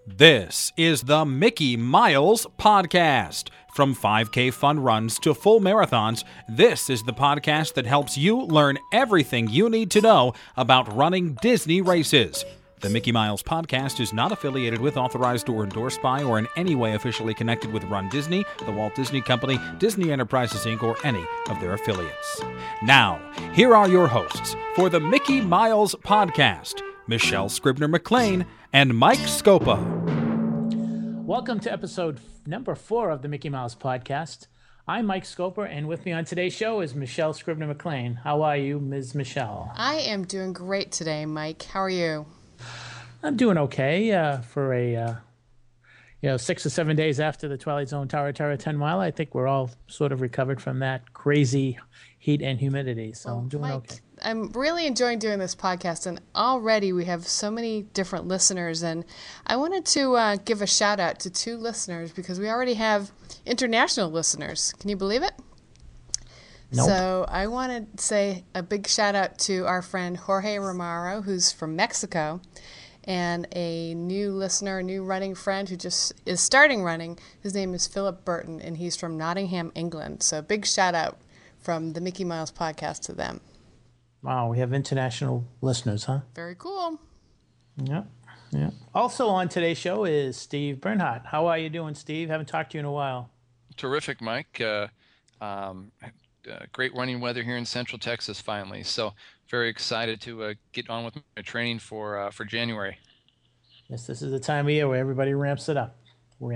This is the Mickey Miles Podcast. From 5K fun runs to full marathons, this is the podcast that helps you learn everything you need to know about running Disney races. The Mickey Miles Podcast is not affiliated with, authorized, or endorsed by, or in any way officially connected with Run Disney, the Walt Disney Company, Disney Enterprises, Inc., or any of their affiliates. Now, here are your hosts for the Mickey Miles Podcast, Michelle Scribner-McLean and Mike Scopa. Welcome to episode number 4 of the Mickey Mouse Podcast. I'm Mike Scopa, and with me on today's show is Michelle Scribner-McLean. How are you, Ms. Michelle? I am doing great today, Mike. How are you? I'm doing okay for a 6 or 7 days after the Twilight Zone Tara 10 mile. I think we're all sort of recovered from that crazy heat and humidity, so I'm doing Mike, okay. I'm really enjoying doing this podcast, and already we have so many different listeners, and I wanted to give a shout out to 2 listeners because we already have international listeners. Can you believe it? Nope. So I want to say a big shout out to our friend Jorge Romero, who's from Mexico, and a new listener, a new running friend who just is starting running. His name is Philip Burton, and he's from Nottingham, England. So big shout out from the Mickey Mouse Podcast to them. Wow, we have international listeners, huh? Very cool. Yeah. Also on today's show is Steve Bernhardt. How are you doing, Steve? Haven't talked to you in a while. Terrific, Mike. Great running weather here in Central Texas finally. So very excited to get on with my training for January. Yes, this is the time of year where everybody ramps it up.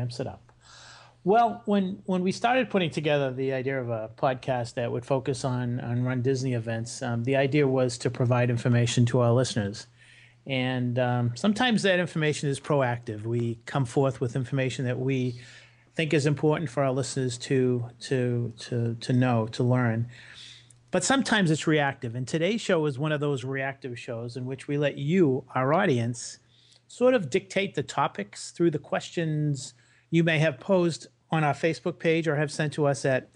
Well, when we started putting together the idea of a podcast that would focus on Run Disney events, the idea was to provide information to our listeners. And sometimes that information is proactive. We come forth with information that we think is important for our listeners to know, to learn. But sometimes it's reactive. And today's show is one of those reactive shows in which we let you, our audience, sort of dictate the topics through the questions you may have posed on our Facebook page or have sent to us at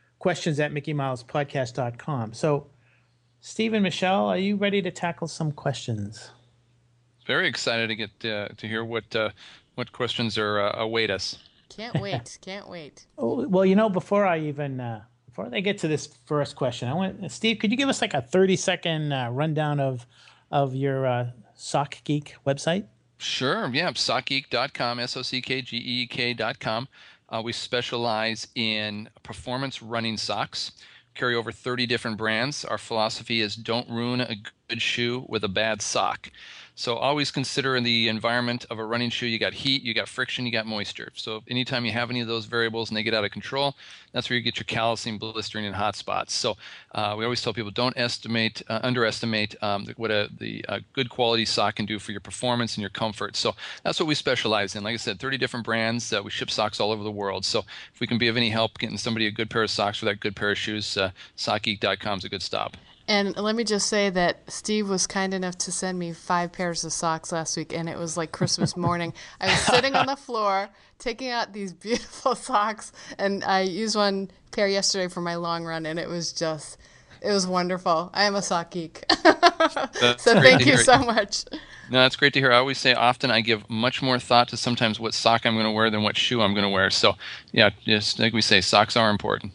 questions@mickeymilespodcast.com. So, Steve and Michelle, are you ready to tackle some questions? Very excited to get to hear what questions await us. Can't wait. Oh, well, before they get to this first question, Steve, could you give us like a 30-second rundown of your Sock Geek website? Sure, yeah, sockgeek.com, sockgeek.com. We specialize in performance running socks, carry over 30 different brands. Our philosophy is don't ruin a good shoe with a bad sock. So always consider in the environment of a running shoe, you got heat, you got friction, you got moisture. So anytime you have any of those variables and they get out of control, that's where you get your callousing, blistering, and hot spots. So we always tell people don't underestimate what a good quality sock can do for your performance and your comfort. So that's what we specialize in. Like I said, 30 different brands. We ship socks all over the world. So if we can be of any help getting somebody a good pair of socks for that good pair of shoes, sockgeek.com is a good stop. And let me just say that Steve was kind enough to send me 5 pairs of socks last week, and it was like Christmas morning. I was sitting on the floor, taking out these beautiful socks, and I used one pair yesterday for my long run, and it was wonderful. I am a sock geek. So thank you so much. No, that's great to hear. I always say often I give much more thought to sometimes what sock I'm going to wear than what shoe I'm going to wear. So, yeah, just like we say, socks are important.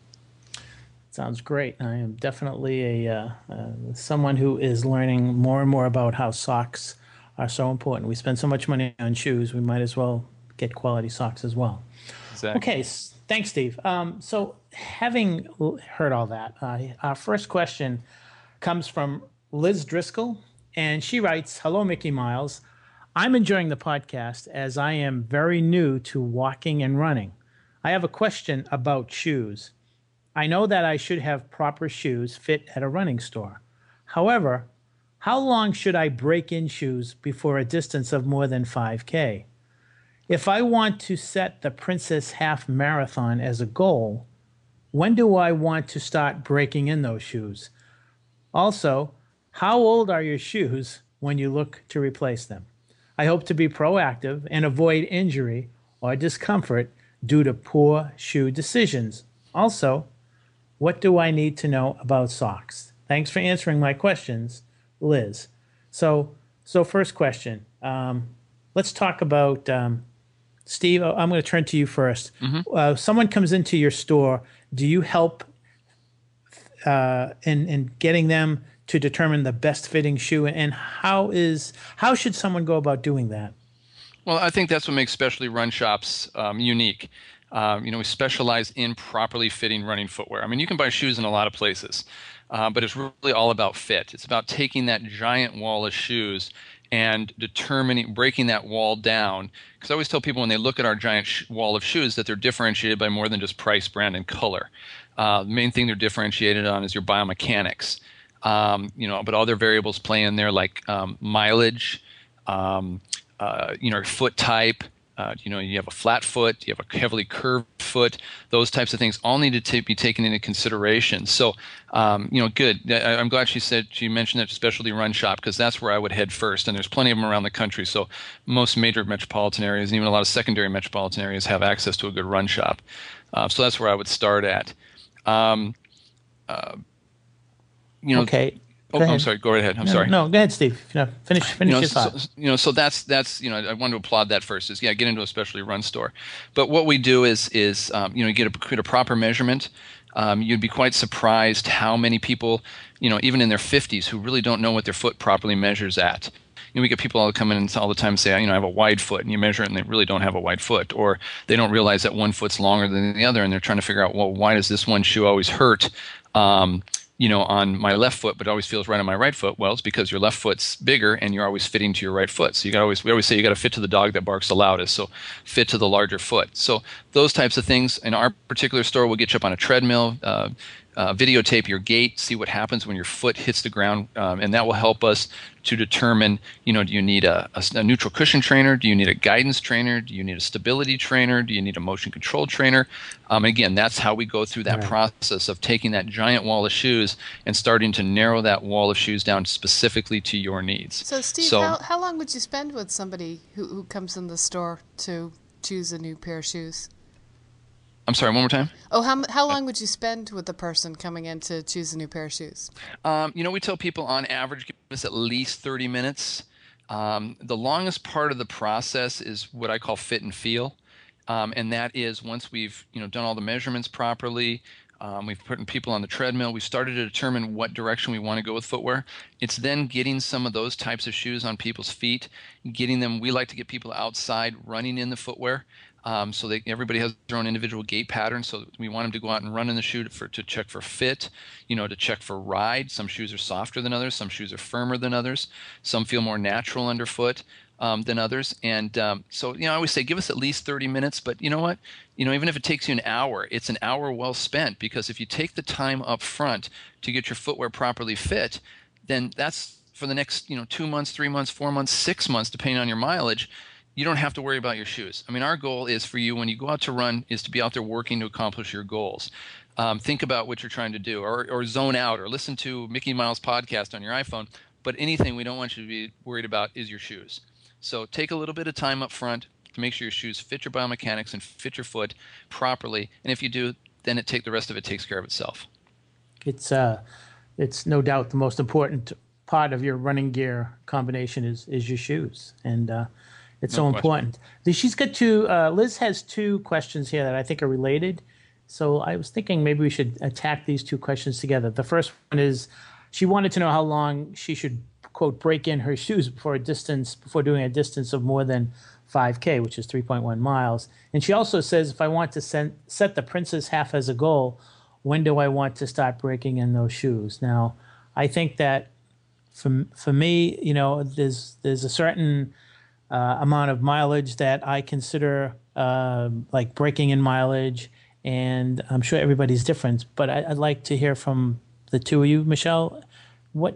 Sounds great. I am definitely someone who is learning more and more about how socks are so important. We spend so much money on shoes, we might as well get quality socks as well. Exactly. Okay, thanks, Steve. So having heard all that, our first question comes from Liz Driscoll, and she writes, "Hello, Mickey Miles. I'm enjoying the podcast as I am very new to walking and running. I have a question about shoes. I know that I should have proper shoes fit at a running store. However, how long should I break in shoes before a distance of more than 5K? If I want to set the Princess Half Marathon as a goal, when do I want to start breaking in those shoes? Also, how old are your shoes when you look to replace them? I hope to be proactive and avoid injury or discomfort due to poor shoe decisions. Also, what do I need to know about socks? Thanks for answering my questions, Liz." So first question. let's talk about Steve. I'm going to turn to you first. Someone comes into your store. Do you help in getting them to determine the best fitting shoe, and how should someone go about doing that? Well, I think that's what makes specialty run shops unique. We specialize in properly fitting running footwear. I mean, you can buy shoes in a lot of places, but it's really all about fit. It's about taking that giant wall of shoes and breaking that wall down. Because I always tell people when they look at our giant wall of shoes that they're differentiated by more than just price, brand, and color. The main thing they're differentiated on is your biomechanics. But other variables play in there like mileage, foot type. You have a flat foot, you have a heavily curved foot. Those types of things all need to be taken into consideration. So, good. I'm glad she mentioned that specialty run shop, because that's where I would head first. And there's plenty of them around the country. So most major metropolitan areas, and even a lot of secondary metropolitan areas, have access to a good run shop. So that's where I would start at. Okay. I'm sorry. Go right ahead. I'm sorry. No, go ahead, Steve. Finish your thought. So that's I want to applaud that first. Is get into a specialty run store, but what we do is get a proper measurement. You'd be quite surprised how many people, even in their 50s, who really don't know what their foot properly measures at. We get people all come in all the time and say, I have a wide foot, and you measure it and they really don't have a wide foot, or they don't realize that one foot's longer than the other, and they're trying to figure out, well, why does this one shoe always hurt? On my left foot, but it always feels right on my right foot. Well, it's because your left foot's bigger and you're always fitting to your right foot. So we always say you got to fit to the dog that barks the loudest. So fit to the larger foot. So those types of things in our particular store, we'll get you up on a treadmill, videotape your gait, see what happens when your foot hits the ground, and that will help us to determine, do you need a neutral cushion trainer? Do you need a guidance trainer? Do you need a stability trainer? Do you need a motion control trainer? Again, that's how we go through that process of taking that giant wall of shoes and starting to narrow that wall of shoes down specifically to your needs. So, Steve, how long would you spend with somebody who comes in the store to choose a new pair of shoes? I'm sorry, one more time? Oh, how long would you spend with the person coming in to choose a new pair of shoes? We tell people on average give us at least 30 minutes. The longest part of the process is what I call fit and feel. And that is once we've done all the measurements properly, we've put people on the treadmill, we've started to determine what direction we want to go with footwear. It's then getting some of those types of shoes on people's feet, we like to get people outside running in the footwear. So everybody has their own individual gait pattern. So we want them to go out and run in the shoe to check for fit, to check for ride. Some shoes are softer than others. Some shoes are firmer than others. Some feel more natural underfoot than others. And so I always say give us at least 30 minutes. But you know what? Even if it takes you an hour, it's an hour well spent, because if you take the time up front to get your footwear properly fit, then that's for the next 2 months, 3 months, 4 months, 6 months, depending on your mileage. You don't have to worry about your shoes. I mean, our goal is for you when you go out to run is to be out there working to accomplish your goals. Think about what you're trying to do, or zone out, or listen to Mickey Miles podcast on your iPhone. But anything we don't want you to be worried about is your shoes. So take a little bit of time up front to make sure your shoes fit your biomechanics and fit your foot properly. And if you do, then the rest of it takes care of itself. It's no doubt the most important part of your running gear combination is your shoes, and it's so important. She's got Liz has two questions here that I think are related. So I was thinking maybe we should attack these two questions together. The first one is she wanted to know how long she should, quote, break in her shoes before doing a distance of more than 5K, which is 3.1 miles. And she also says, if I want to set the Princess half as a goal, when do I want to start breaking in those shoes? Now, I think that for me, there's a certain amount of mileage that I consider like breaking in mileage, and I'm sure everybody's different. But I'd like to hear from the two of you, Michelle. What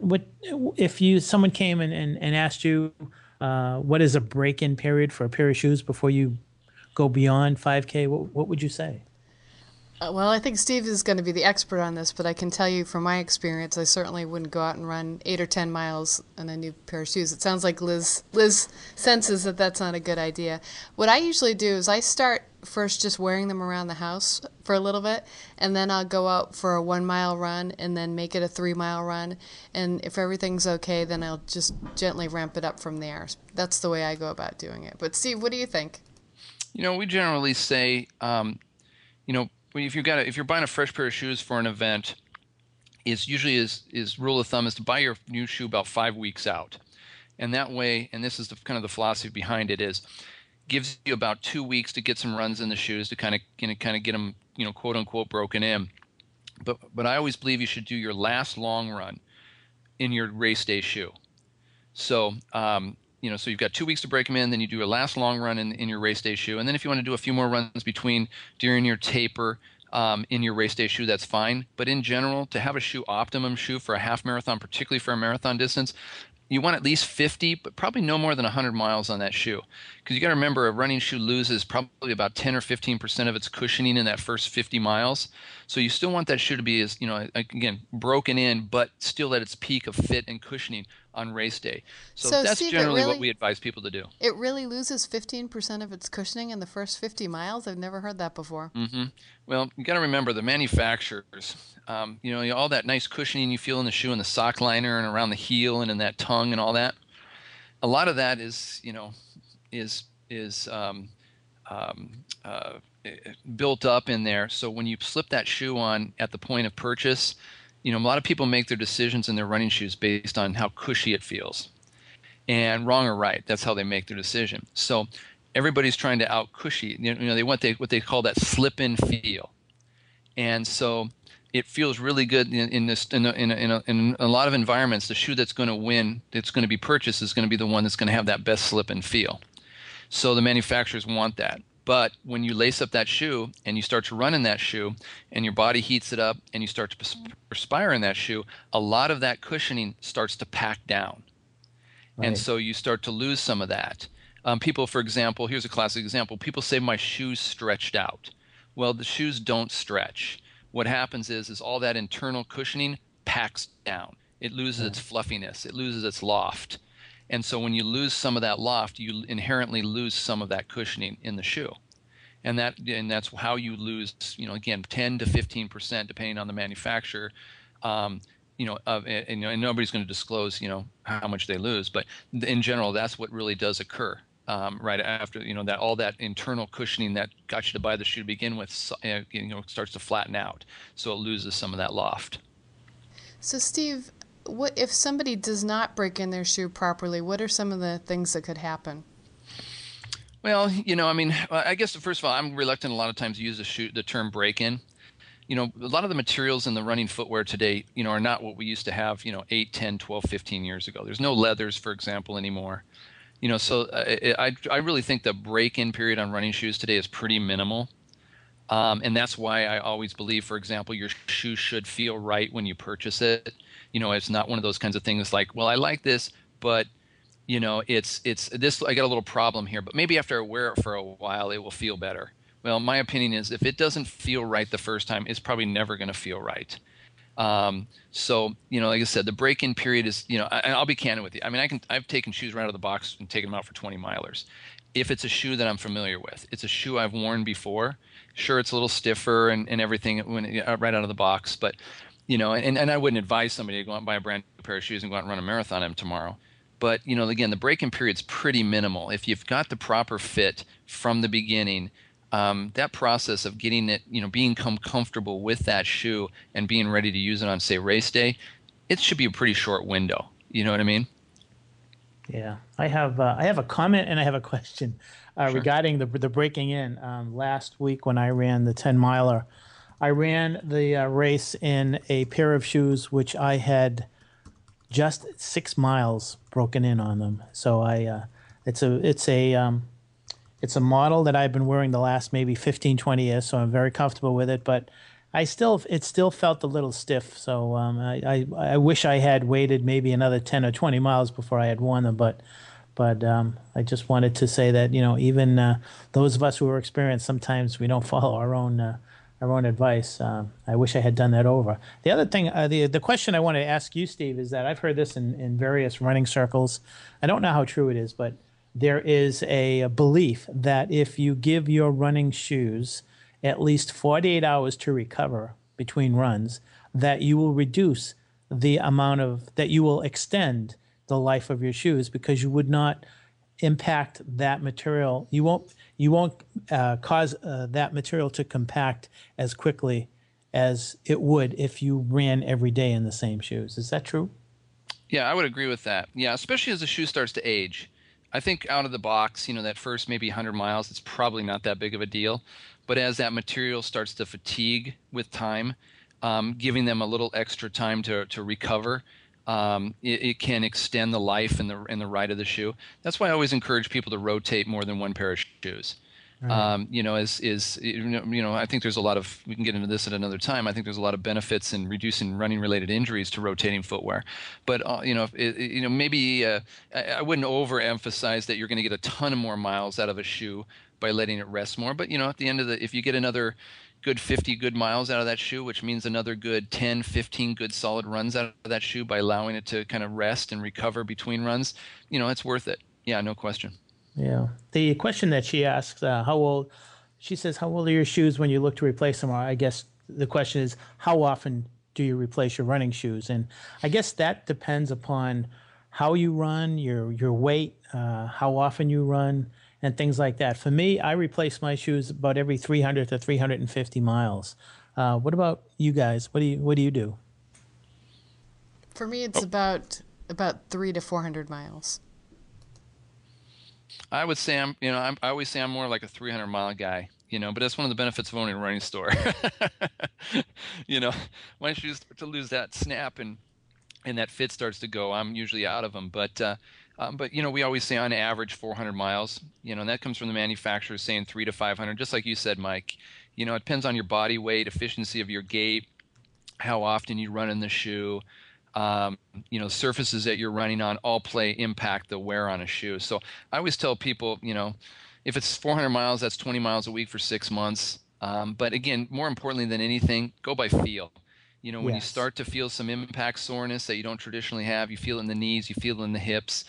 if someone came and asked you what is a break-in period for a pair of shoes before you go beyond 5K? What would you say? Well, I think Steve is going to be the expert on this, but I can tell you from my experience, I certainly wouldn't go out and run 8 or 10 miles in a new pair of shoes. It sounds like Liz senses that that's not a good idea. What I usually do is I start first just wearing them around the house for a little bit, and then I'll go out for a 1 mile run and then make it a 3 mile run. And if everything's okay, then I'll just gently ramp it up from there. That's the way I go about doing it. But Steve, what do you think? We generally say, if you're buying a fresh pair of shoes for an event, is rule of thumb is to buy your new shoe about 5 weeks out. And that way, and this is kind of the philosophy behind it, is gives you about 2 weeks to get some runs in the shoes to kind of get them, quote unquote, broken in. But I always believe you should do your last long run in your race day shoe. So so you've got 2 weeks to break them in, then you do your last long run in your race day shoe, and then if you want to do a few more runs during your taper in your race day shoe, that's fine. But in general, to have a optimum shoe for a half marathon, particularly for a marathon distance, you want at least 50, but probably no more than 100 miles on that shoe. Because you got to remember, a running shoe loses probably about 10 or 15% of its cushioning in that first 50 miles. So you still want that shoe to be, as again, broken in, but still at its peak of fit and cushioning on race day. So that's Steve, generally what we advise people to do. It really loses 15% of its cushioning in the first 50 miles? I've never heard that before. Mm-hmm. Well, you got to remember, the manufacturers, all that nice cushioning you feel in the shoe and the sock liner and around the heel and in that tongue and all that, a lot of that is built up in there. So when you slip that shoe on at the point of purchase, a lot of people make their decisions in their running shoes based on how cushy it feels. And wrong or right, that's how they make their decision. So everybody's trying to out cushy. They want what they call that slip in feel. And so it feels really good in a lot of environments. The shoe that's going to win, that's going to be purchased, is going to be the one that's going to have that best slip and feel. So the manufacturers want that. But when you lace up that shoe and you start to run in that shoe and your body heats it up and you start to perspire in that shoe, a lot of that cushioning starts to pack down. Right. And so you start to lose some of that. People, for example, here's a classic example. People say my shoes stretched out. Well, the shoes don't stretch. What happens is all that internal cushioning packs down. It loses its fluffiness. It loses its loft. And so when you lose some of that loft, you inherently lose some of that cushioning in the shoe. And that's how you lose, again, 10 to 15%, depending on the manufacturer. And nobody's going to disclose, how much they lose. But in general, that's what really does occur. Right after, that all that internal cushioning that got you to buy the shoe to begin with, starts to flatten out. So it loses some of that loft. So Steve, what if somebody does not break in their shoe properly? What are some of the things that could happen? Well, I guess first of all, I'm reluctant a lot of times to use the term break-in. A lot of the materials in the running footwear today, are not what we used to have, 8, 10, 12, 15 years ago. There's no leathers, for example, anymore. So I really think the break-in period on running shoes today is pretty minimal. And that's why I always believe, for example, your shoe should feel right when you purchase it. It's not one of those kinds of things like, well, I like this, but it's this. I got a little problem here, but maybe after I wear it for a while, it will feel better. Well, my opinion is if it doesn't feel right the first time, it's probably never going to feel right. So like I said, the break-in period is, I'll be candid with you. I've taken shoes right out of the box and taken them out for 20 milers. If it's a shoe that I'm familiar with, it's a shoe I've worn before. Sure, it's a little stiffer and everything right out of the box, but and I wouldn't advise somebody to go out and buy a brand new pair of shoes and go out and run a marathon in them tomorrow. But again, the break-in period's pretty minimal. If you've got the proper fit from the beginning, that process of getting it, being comfortable with that shoe and being ready to use it on, say, race day, it should be a pretty short window. You know what I mean? Yeah, I have a comment and I have a question Sure. regarding the breaking in. Last week when I ran the 10-miler, I ran the race in a pair of shoes which I had just 6 miles broken in on them. So it's a model that I've been wearing the last maybe 15, 20 years, so I'm very comfortable with it. But it still felt a little stiff. So I wish I had waited maybe another 10 or 20 miles before I had worn them. But I just wanted to say that even those of us who are experienced, sometimes we don't follow our own advice. I wish I had done that over. The other thing, the question I want to ask you, Steve, is that I've heard this in various running circles. I don't know how true it is, but there is a belief that if you give your running shoes at least 48 hours to recover between runs, that you will reduce the amount of that you will extend the life of your shoes, because you would not impact that material. You won't cause that material to compact as quickly as it would if you ran every day in the same shoes. Is that true? Yeah, I would agree with that. Yeah, especially as the shoe starts to age. I think out of the box, that first maybe 100 miles, it's probably not that big of a deal. But as that material starts to fatigue with time, giving them a little extra time to recover, it can extend the life and the ride of the shoe. That's why I always encourage people to rotate more than one pair of shoes. Right. I think there's a lot of, we can get into this at another time. I think there's a lot of benefits in reducing running related injuries to rotating footwear. But, maybe I wouldn't overemphasize that you're going to get a ton of more miles out of a shoe by letting it rest more. But, at the end of if you get another good 50 good miles out of that shoe, which means another good 10, 15 good solid runs out of that shoe by allowing it to kind of rest and recover between runs, it's worth it. Yeah, no question. Yeah. The question that she asks, she says, how old are your shoes when you look to replace them? Or I guess the question is, how often do you replace your running shoes? And I guess that depends upon how you run, your weight, how often you run, and things like that. For me, I replace my shoes about every 300 to 350 miles. What about you guys? What do you do? For me, it's about 300 to 400 miles. I would say I always say I'm more like a 300-mile guy, but that's one of the benefits of owning a running store. My shoes start to lose that snap and that fit starts to go, I'm usually out of them. But we always say on average 400 miles, and that comes from the manufacturer saying 300 to 500, just like you said, Mike. It depends on your body weight, efficiency of your gait, how often you run in the shoe. Surfaces that you're running on all impact the wear on a shoe. So I always tell people, if it's 400 miles, that's 20 miles a week for 6 months. But again, more importantly than anything, go by feel. When you start to feel some impact soreness that you don't traditionally have, you feel it in the knees, you feel it in the hips,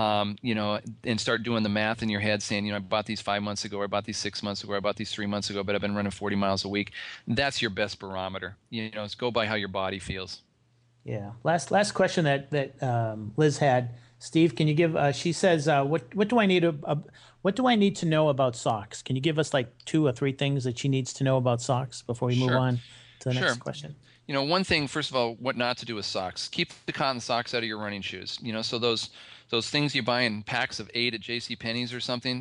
and start doing the math in your head saying, I bought these 5 months ago, or I bought these 6 months ago, or I bought these 3 months ago, but I've been running 40 miles a week. That's your best barometer. It's go by how your body feels. Yeah. Last question that Liz had. Steve, can you give? She says, "What do I need? What do I need to know about socks? Can you give us like 2 or 3 things that she needs to know about socks before we move on to the next question?" One thing, first of all, what not to do with socks. Keep the cotton socks out of your running shoes. So those things you buy in packs of 8 at JCPenney's or something,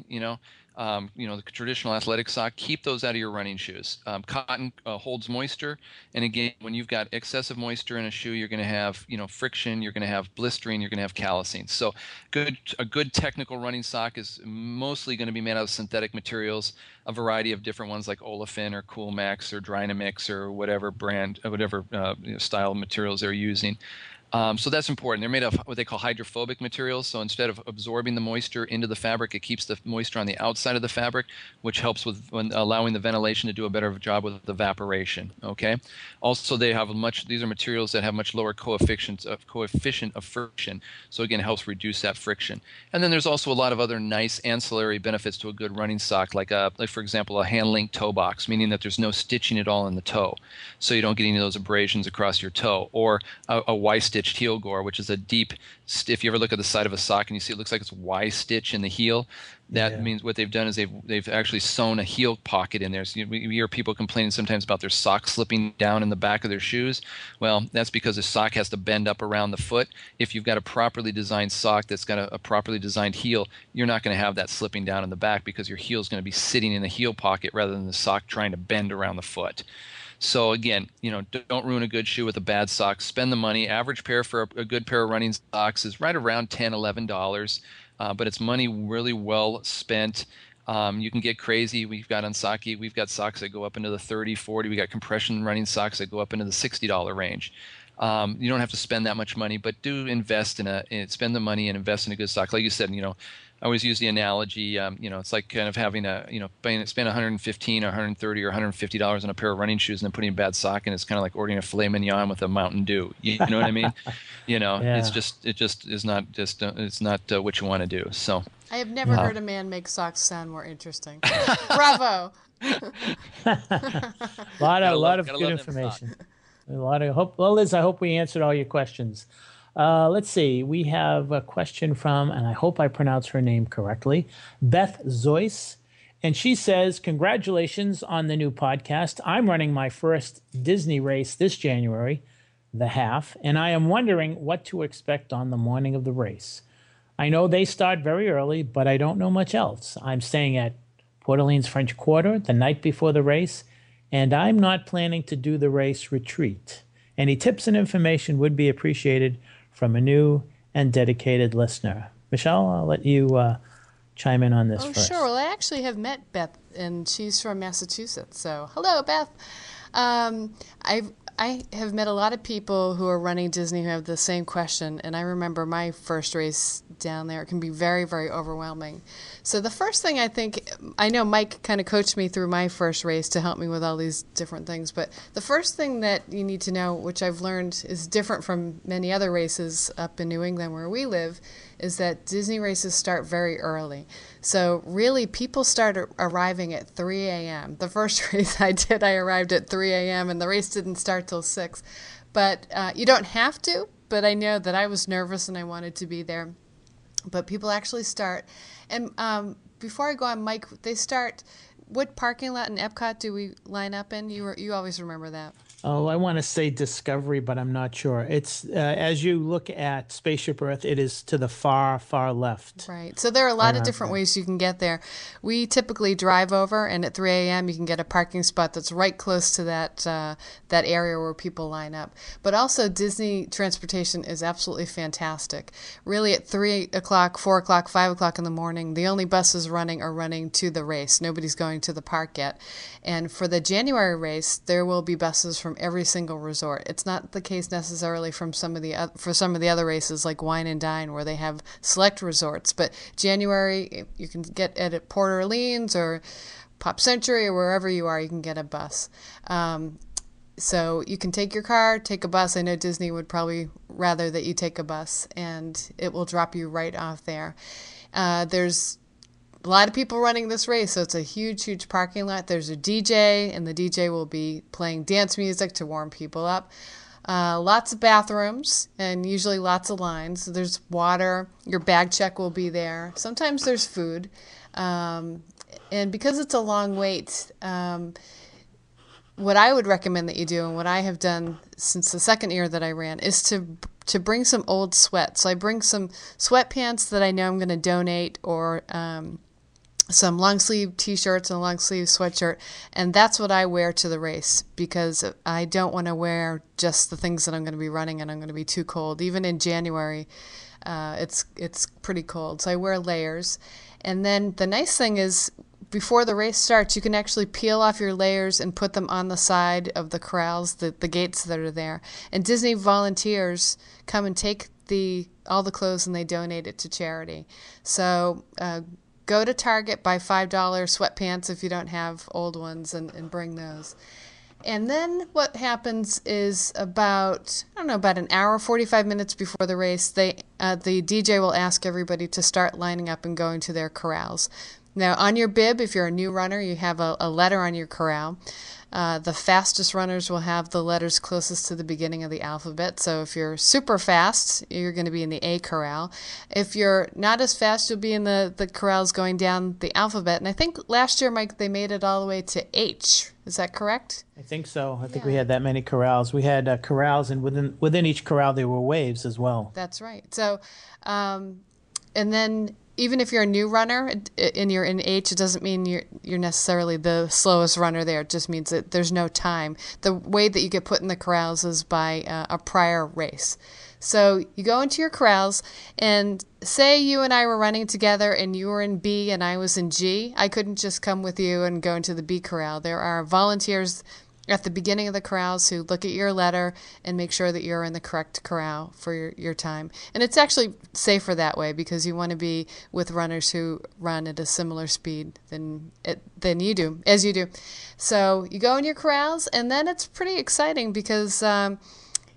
the traditional athletic sock, keep those out of your running shoes. Cotton holds moisture, and again, when you've got excessive moisture in a shoe, you're going to have friction, you're going to have blistering, you're going to have callousing. So a good technical running sock is mostly going to be made out of synthetic materials, a variety of different ones like Olefin or Coolmax or Dynamix or whatever brand, whatever style of materials they're using. So that's important. They're made of what they call hydrophobic materials. So instead of absorbing the moisture into the fabric, it keeps the moisture on the outside of the fabric, which helps with allowing the ventilation to do a better job with evaporation. Okay. Also, these are materials that have much lower coefficient of friction. So again, it helps reduce that friction. And then there's also a lot of other nice ancillary benefits to a good running sock, like for example, a hand-linked toe box, meaning that there's no stitching at all in the toe, so you don't get any of those abrasions across your toe, or a Y-stitched heel gore, which is a deep, if you ever look at the side of a sock and you see it looks like it's Y-stitch in the heel, that means what they've done is they've actually sewn a heel pocket in there. So you hear people complaining sometimes about their socks slipping down in the back of their shoes. Well, that's because the sock has to bend up around the foot. If you've got a properly designed sock that's got a properly designed heel, you're not going to have that slipping down in the back, because your heel is going to be sitting in the heel pocket rather than the sock trying to bend around the foot. So again, don't ruin a good shoe with a bad sock. Spend the money. Average pair for a good pair of running socks is right around $10, $11. But it's money really well spent. You can get crazy. We've got socks that go up into the 30, 40. We got compression running socks that go up into the $60 range. You don't have to spend that much money, but do invest spend the money and invest in a good sock. Like you said, I always use the analogy, it's like kind of having spend $115 or $130 or $150 on a pair of running shoes and then putting a bad sock in. It's kind of like ordering a filet mignon with a Mountain Dew. You know what I mean? It's not what you want to do. So I have never heard a man make socks sound more interesting. Bravo. A lot of good information. A lot of hope. Well, Liz, I hope we answered all your questions. Let's see. We have a question from, and I hope I pronounce her name correctly, Beth Zoyce. And she says, congratulations on the new podcast. I'm running my first Disney race this January, the half, and I am wondering what to expect on the morning of the race. I know they start very early, but I don't know much else. I'm staying at Port Orleans French Quarter the night before the race, and I'm not planning to do the race retreat. Any tips and information would be appreciated from a new and dedicated listener. Michelle, I'll let you chime in on this first. Sure. Well, I actually have met Beth, and she's from Massachusetts. So, hello, Beth. I have met a lot of people who are running Disney who have the same question, and I remember my first race down there. It can be very, very overwhelming. So the first thing I know Mike kind of coached me through my first race to help me with all these different things, but the first thing that you need to know, which I've learned is different from many other races up in New England where we live, is that Disney races start very early. So really, people start arriving at 3 a.m. The first race I did, I arrived at 3 a.m. and the race didn't start till 6. But you don't have to, but I know that I was nervous and I wanted to be there. But people actually start. And before I go on, Mike, they start, what parking lot in Epcot do we line up in? You always remember that. Oh, I want to say Discovery, but I'm not sure. It's as you look at Spaceship Earth, it is to the far, far left. Right. So there are a lot of different ways you can get there. We typically drive over, and at 3 a.m. you can get a parking spot that's right close to that area where people line up. But also Disney transportation is absolutely fantastic. Really, at 3 o'clock, 4 o'clock, 5 o'clock in the morning, the only buses running are running to the race. Nobody's going to the park yet. And for the January race, there will be buses from every single resort. It's not the case necessarily for some of the other races like Wine and Dine where they have select resorts. But January, you can get at Port Orleans or Pop Century or wherever you are, you can get a bus. So you can take your car, take a bus. I know Disney would probably rather that you take a bus, and it will drop you right off there. There's a lot of people running this race, so it's a huge, huge parking lot. There's a DJ, and the DJ will be playing dance music to warm people up. Lots of bathrooms, and usually lots of lines. There's water. Your bag check will be there. Sometimes there's food. And because it's a long wait, what I would recommend that you do, and what I have done since the second year that I ran, is to bring some old sweats. So I bring some sweatpants that I know I'm going to donate, or some long sleeve t-shirts and a long sleeve sweatshirt, and that's what I wear to the race because I don't want to wear just the things that I'm going to be running and I'm going to be too cold. Even in January, it's pretty cold, so I wear layers. And then the nice thing is, before the race starts, you can actually peel off your layers and put them on the side of the corrals, the gates that are there. And Disney volunteers come and take all the clothes and they donate it to charity. So go to Target, buy $5 sweatpants if you don't have old ones, and bring those. And then what happens is about an hour, 45 minutes before the race, the DJ will ask everybody to start lining up and going to their corrals. Now, on your bib, if you're a new runner, you have a letter on your corral. The fastest runners will have the letters closest to the beginning of the alphabet. So if you're super fast, you're going to be in the A corral. If you're not as fast, you'll be in the corrals going down the alphabet. And I think last year, Mike, they made it all the way to H. Is that correct? I think so. I think we had that many corrals. We had corrals, and within each corral there were waves as well. That's right. So, and then even if you're a new runner and you're in H, it doesn't mean you're necessarily the slowest runner there. It just means that there's no time. The way that you get put in the corrals is by a prior race. So you go into your corrals, and say you and I were running together and you were in B and I was in G. I couldn't just come with you and go into the B corral. There are volunteers at the beginning of the corrals who look at your letter and make sure that you're in the correct corral for your time. And it's actually safer that way because you want to be with runners who run at a similar speed than you do. So you go in your corrals, and then it's pretty exciting because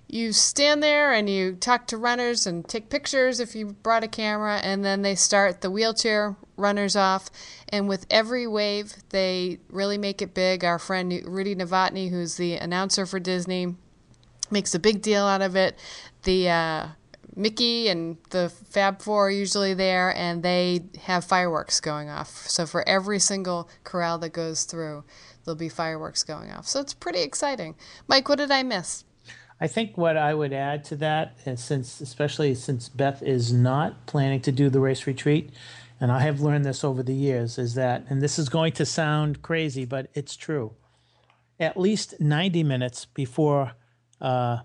you stand there and you talk to runners and take pictures if you brought a camera, and then they start the wheelchair runners off. And with every wave, they really make it big. Our friend Rudy Novotny, who's the announcer for Disney, makes a big deal out of it. The Mickey and the Fab Four are usually there, and they have fireworks going off. So for every single corral that goes through, there'll be fireworks going off. So it's pretty exciting. Mike, what did I miss? I think what I would add to that, is especially since Beth is not planning to do the race retreat, and I have learned this over the years, is that, and this is going to sound crazy, but it's true, at least 90 minutes before the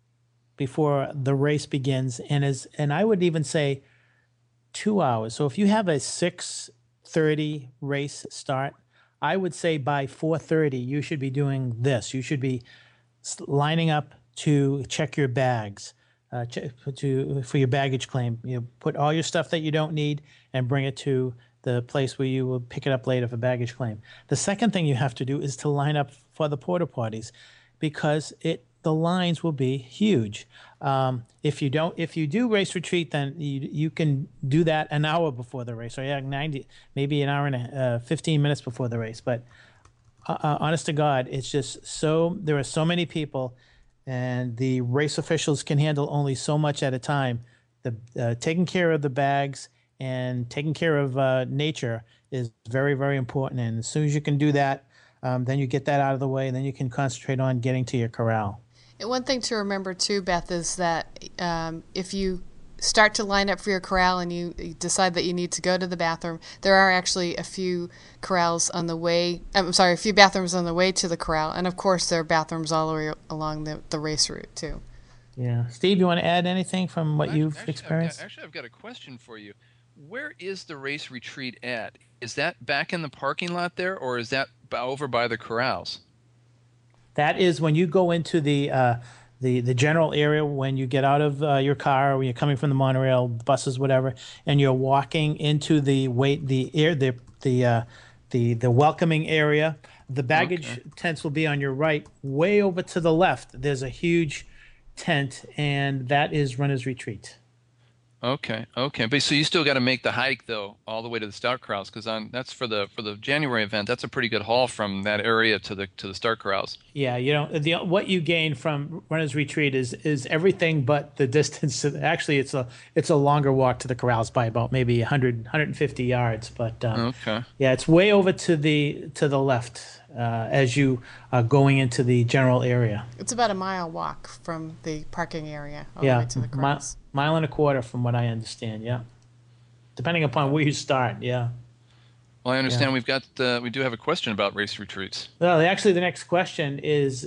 race begins, and I would even say 2 hours. So if you have a 6:30 race start, I would say by 4:30 you should be doing this. You should be lining up to check your bags, for your baggage claim. You put all your stuff that you don't need and bring it to the place where you will pick it up later for baggage claim. The second thing you have to do is to line up for the porta potties, because the lines will be huge. If you do race retreat, then you can do that an hour before the race, or maybe an hour and 15 minutes before the race. But honest to God, it's just there are so many people, and the race officials can handle only so much at a time. Taking care of the bags and taking care of nature is very, very important. And as soon as you can do that, then you get that out of the way, and then you can concentrate on getting to your corral. And one thing to remember too, Beth, is that if you start to line up for your corral and you decide that you need to go to the bathroom, there are actually a few bathrooms on the way to the corral. And of course, there are bathrooms all the way along the race route too. Yeah. Steve, you want to add anything from what you've experienced? I've got a question for you. Where is the race retreat at? Is that back in the parking lot there, or is that over by the corrals? That is when you go into the general area, when you get out of your car, when you're coming from the monorail, buses, whatever, and you're walking into the welcoming area. The baggage tents will be on your right. Way over to the left, there's a huge tent, and that is Runner's Retreat. Okay. But so you still got to make the hike though, all the way to the start corrals, because that's for the January event. That's a pretty good haul from that area to the start corrals. Yeah, what you gain from Runner's Retreat is everything but the distance. Actually, it's a longer walk to the corrals by about maybe 150 yards. But yeah, it's way over to the left as you are going into the general area. It's about a mile walk from the parking area all the way to the corrals. Mile and a quarter, from what I understand. Yeah, depending upon where you start. Yeah. Well, I understand we do have a question about race retreats. Well, actually, the next question is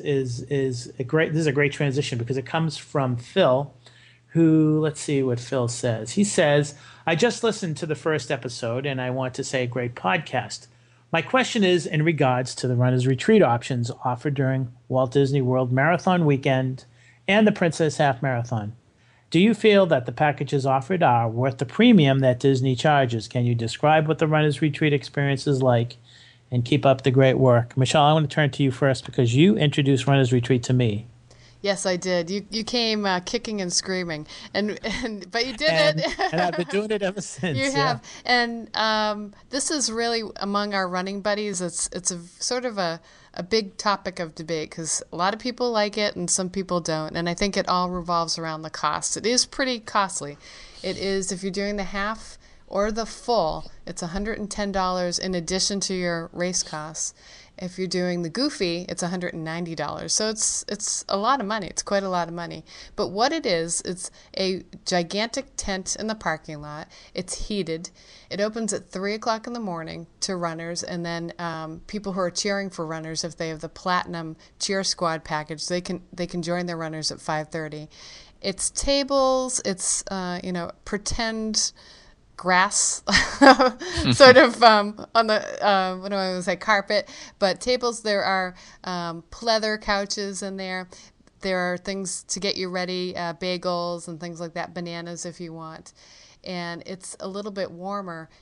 a great. This is a great transition because it comes from Phil, who, let's see what Phil says. He says, "I just listened to the first episode, and I want to say great podcast. My question is in regards to the Runner's Retreat options offered during Walt Disney World Marathon Weekend and the Princess Half Marathon. Do you feel that the packages offered are worth the premium that Disney charges? Can you describe what the Runner's Retreat experience is like? And keep up the great work." Michelle, I want to turn to you first because you introduced Runner's Retreat to me. Yes, I did. You came kicking and screaming, but you did it. And I've been doing it ever since. You have, and this is really among our running buddies. It's a sort of a big topic of debate because a lot of people like it and some people don't, and I think it all revolves around the cost. It is pretty costly. It is, if you're doing the half or the full, it's $110 in addition to your race costs. If you're doing the Goofy, it's $190. So it's a lot of money. It's quite a lot of money. But what it is, it's a gigantic tent in the parking lot. It's heated. It opens at 3 o'clock in the morning to runners, and then people who are cheering for runners, if they have the Platinum Cheer Squad package, they can join their runners at 5:30. It's tables. It's pretend grass sort of on the what do I want to say, carpet, but tables. There are pleather couches in there. There are things to get you ready, bagels and things like that, bananas if you want, and it's a little bit warmer.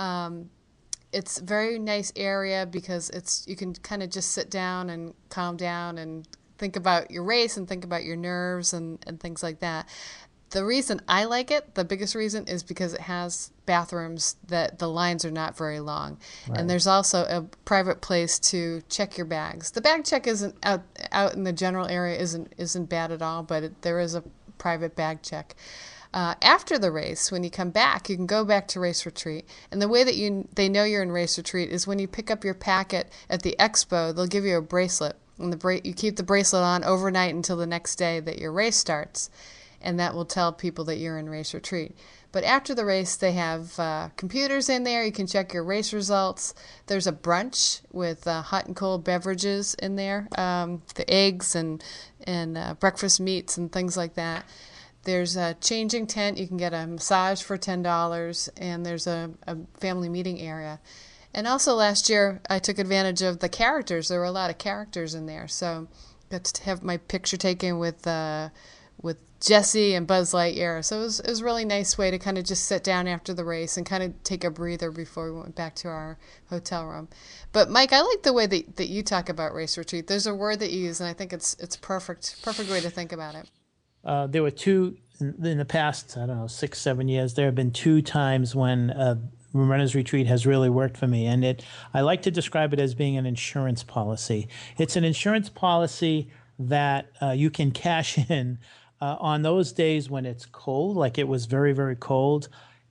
It's a very nice area because you can kind of just sit down and calm down and think about your race and think about your nerves and things like that. The reason I like it, the biggest reason, is because it has bathrooms that the lines are not very long. Right. And there's also a private place to check your bags. The bag check isn't out in the general area isn't bad at all, but there is a private bag check. After the race, when you come back, you can go back to race retreat. And the way that they know you're in race retreat is when you pick up your packet at the expo, they'll give you a bracelet. And you keep the bracelet on overnight until the next day that your race starts. And that will tell people that you're in race retreat. But after the race, they have computers in there. You can check your race results. There's a brunch with hot and cold beverages in there, the eggs and breakfast meats and things like that. There's a changing tent. You can get a massage for $10, and there's a family meeting area. And also last year, I took advantage of the characters. There were a lot of characters in there. So I got to have my picture taken with Jesse and Buzz Lightyear. So it was a really nice way to kind of just sit down after the race and kind of take a breather before we went back to our hotel room. But Mike, I like the way that you talk about race retreat. There's a word that you use, and I think it's perfect way to think about it. There were two in the past, 6-7 years. There have been 2 times when Runner's Retreat has really worked for me, and I like to describe it as being an insurance policy. It's an insurance policy that you can cash in on those days when it's cold, like it was very, very cold,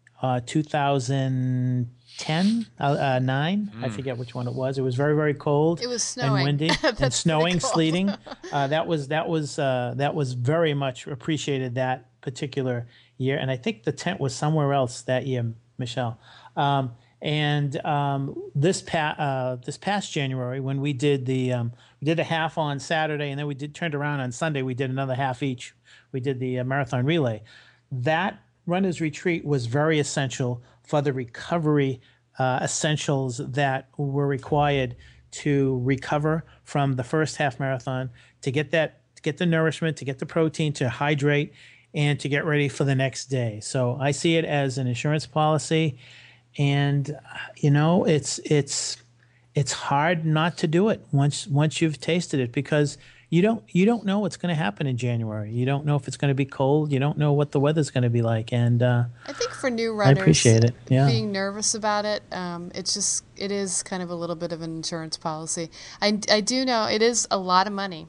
2010, 9, I forget which one it was. It was very, very cold. It was snowing. And windy and snowing, sleeting. That was very much appreciated that particular year. And I think the tent was somewhere else that year, Michelle. This past January, when we did a half on Saturday, and then we turned around on Sunday, we did another half each. We did the marathon relay. That Runner's Retreat was very essential for the recovery essentials that were required to recover from the first half marathon, to get the nourishment, to get the protein, to hydrate, and to get ready for the next day. So I see it as an insurance policy, and it's hard not to do it once you've tasted it, because you don't know what's going to happen in January. You don't know if it's going to be cold. You don't know what the weather's going to be like. And I think for new runners, I appreciate it. Yeah. Being nervous about it, it is kind of a little bit of an insurance policy. I do know it is a lot of money,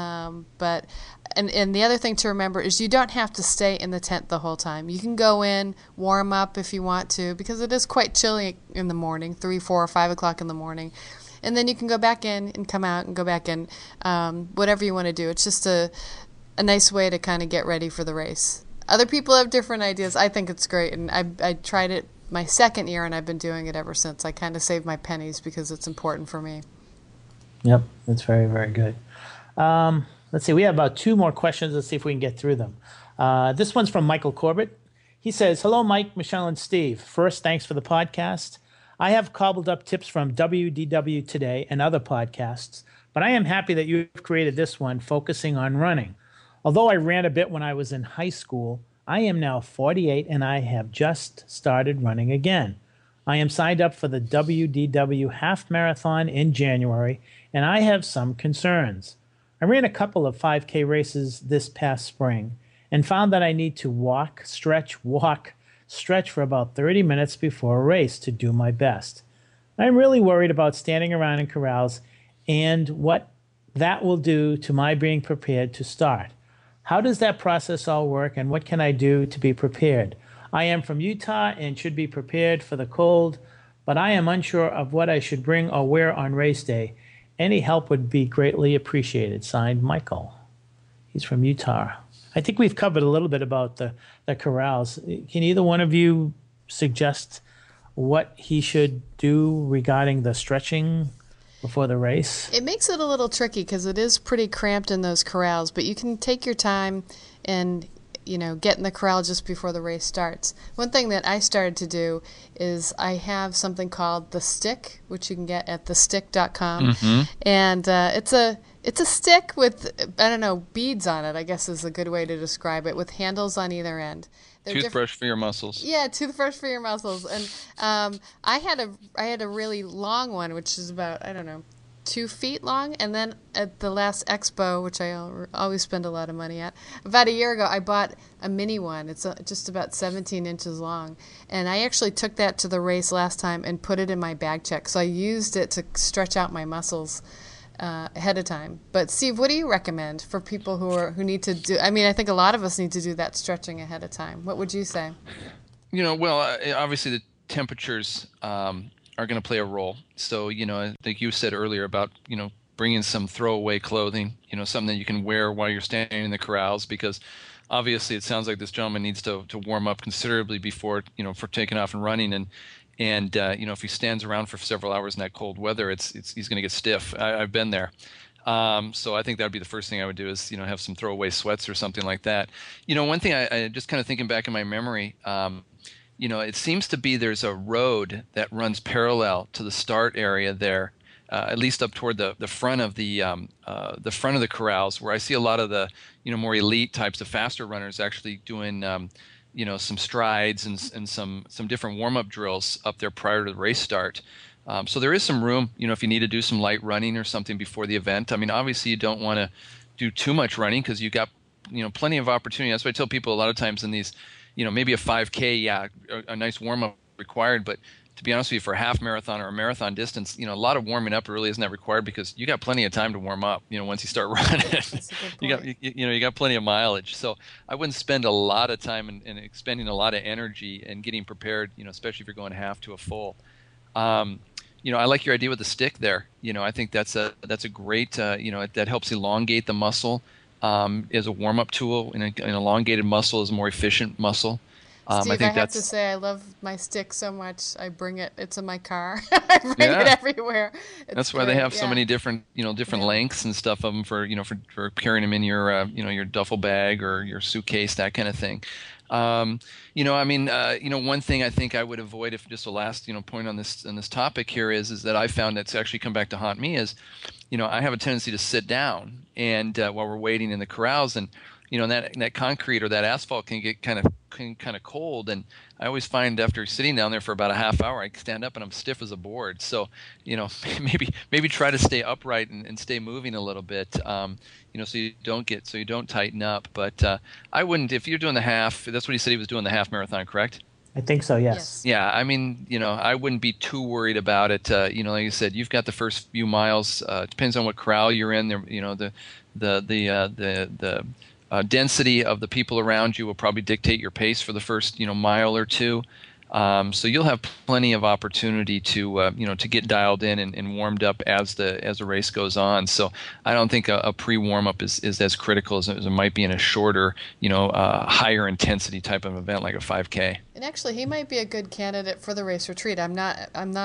but the other thing to remember is you don't have to stay in the tent the whole time. You can go in, warm up if you want to, because it is quite chilly in the morning, 3, 4, 5 o'clock in the morning. And then you can go back in and come out and go back in, whatever you want to do. It's just a nice way to kind of get ready for the race. Other people have different ideas. I think it's great, and I tried it my second year, and I've been doing it ever since. I kind of saved my pennies because it's important for me. Yep, that's very, very good. Let's see, we have about 2 more questions. Let's see if we can get through them. This one's from Michael Corbett. He says, "Hello, Mike, Michelle, and Steve. First, thanks for the podcast. I have cobbled up tips from WDW Today and other podcasts, but I am happy that you've created this one focusing on running. Although I ran a bit when I was in high school, I am now 48 and I have just started running again. I am signed up for the WDW Half Marathon in January, and I have some concerns. I ran a couple of 5K races this past spring and found that I need to walk, stretch for about 30 minutes before a race to do my best. I'm really worried about standing around in corrals and what that will do to my being prepared to start. How does that process all work, and what can I do to be prepared? I am from Utah and should be prepared for the cold, but I am unsure of what I should bring or wear on race day. Any help would be greatly appreciated." Signed, Michael. He's from Utah. I think we've covered a little bit about the corrals. Can either one of you suggest what he should do regarding the stretching before the race? It makes it a little tricky because it is pretty cramped in those corrals, but you can take your time and get in the corral just before the race starts. One thing that I started to do is I have something called The Stick, which you can get at thestick.com. Mm-hmm. And it's a stick with, beads on it, I guess is a good way to describe it, with handles on either end. Toothbrush for your muscles. Yeah, toothbrush for your muscles. And I had a really long one, which is about, 2 feet long. And then at the last expo, which I always spend a lot of money at, about a year ago, I bought a mini one. It's just about 17 inches long. And I actually took that to the race last time and put it in my bag check. So I used it to stretch out my muscles ahead of time. But Steve, what do you recommend for people who need to do? I mean, I think a lot of us need to do that stretching ahead of time. What would you say? Well, obviously the temperatures are going to play a role. So, I think you said earlier about, bringing some throwaway clothing, something that you can wear while you're standing in the corrals, because obviously it sounds like this gentleman needs to warm up considerably before, for taking off and running. And if he stands around for several hours in that cold weather, he's going to get stiff. I've been there. So I think that'd be the first thing I would do is, have some throwaway sweats or something like that. One thing I just kind of thinking back in my memory, it seems to be there's a road that runs parallel to the start area there, at least up toward the front of the front of the corrals, where I see a lot of the, more elite types of faster runners actually doing, some strides and some different warm-up drills up there prior to the race start. So there is some room, if you need to do some light running or something before the event. I mean, obviously you don't want to do too much running because you got, plenty of opportunity. That's why I tell people a lot of times in these, maybe a 5K, a nice warm-up required, but to be honest with you, for a half marathon or a marathon distance, a lot of warming up really isn't that required because you got plenty of time to warm up. Once you start running, you got plenty of mileage. So I wouldn't spend a lot of time and expending a lot of energy and getting prepared. Especially if you're going half to a full. I like your idea with the stick there. I think that's a great. That helps elongate the muscle as a warm up tool. And an elongated muscle is a more efficient muscle. Steve, I have to say I love my stick so much. I bring it. It's in my car. I bring it everywhere. That's why they have so many different, lengths and stuff of them for carrying them in your, your duffel bag or your suitcase, that kind of thing. One thing I think I would avoid, if just the last, point on this topic here is that I found that's actually come back to haunt me is, I have a tendency to sit down and while we're waiting in the corrals, and that concrete or that asphalt can get kind of cold, and I always find after sitting down there for about a half hour, I stand up and I'm stiff as a board. So maybe try to stay upright and stay moving a little bit, so you don't tighten up. But I wouldn't, if you're doing the half. That's what he said he was doing, the half marathon, correct? I think so. Yes. Yeah. I mean, I wouldn't be too worried about it. Like you said, you've got the first few miles. It depends on what corral you're in. The density of the people around you will probably dictate your pace for the first, mile or two. So you'll have plenty of opportunity to get dialed in and warmed up as the race goes on. So I don't think a pre-warm up is as critical as it might be in a shorter, higher intensity type of event like a 5K. And actually, he might be a good candidate for the race retreat. I'm not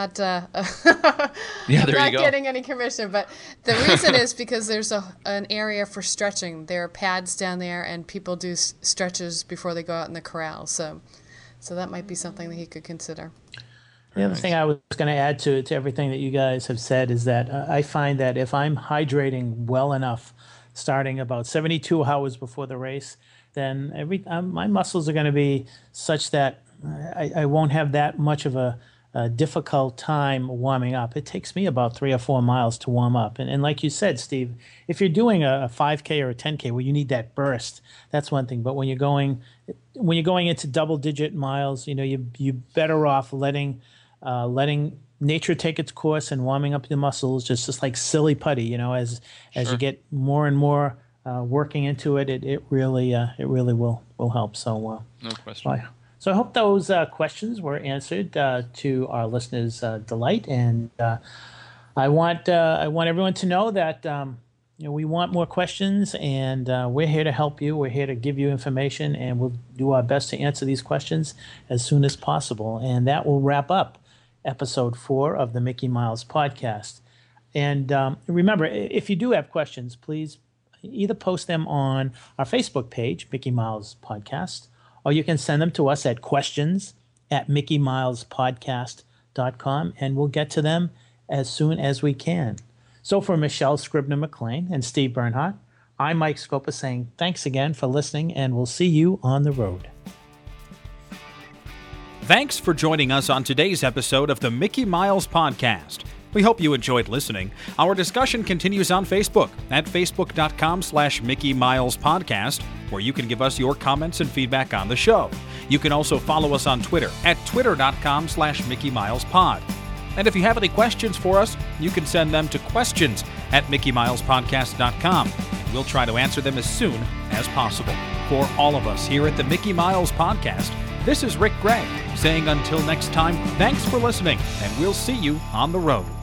getting any commission, but the reason is because there's an area for stretching. There are pads down there, and people do stretches before they go out in the corral. So that might be something that he could consider. The other thing I was going to add to everything that you guys have said is that I find that if I'm hydrating well enough, starting about 72 hours before the race, then my muscles are going to be such that I won't have that much of a difficult time warming up. It takes me about 3 or 4 miles to warm up. And like you said, Steve, if you're doing a 5K or a 10K where you need that burst, that's one thing. But when you're going into double-digit miles, you're better off letting nature take its course and warming up the muscles, just like silly putty. As you get more and more working into it, it really will help. So no question. So I hope those questions were answered to our listeners' delight, and I want everyone to know that we want more questions, and we're here to help you. We're here to give you information, and we'll do our best to answer these questions as soon as possible. And that will wrap up episode 4 of the Mickey Miles podcast. And remember, if you do have questions, please either post them on our Facebook page, Mickey Miles Podcast, or you can send them to us at questions@MickeyMilesPodcast.com, and we'll get to them as soon as we can. So for Michelle Scribner-McLean and Steve Bernhardt, I'm Mike Scopa saying thanks again for listening, and we'll see you on the road. Thanks for joining us on today's episode of the Mickey Miles Podcast. We hope you enjoyed listening. Our discussion continues on Facebook at facebook.com/Mickey Miles Podcast, where you can give us your comments and feedback on the show. You can also follow us on Twitter at twitter.com/Mickey Miles Pod. And if you have any questions for us, you can send them to questions@MickeyMilesPodcast.com. We'll try to answer them as soon as possible. For all of us here at the Mickey Miles Podcast, this is Rick Gray saying until next time, thanks for listening, and we'll see you on the road.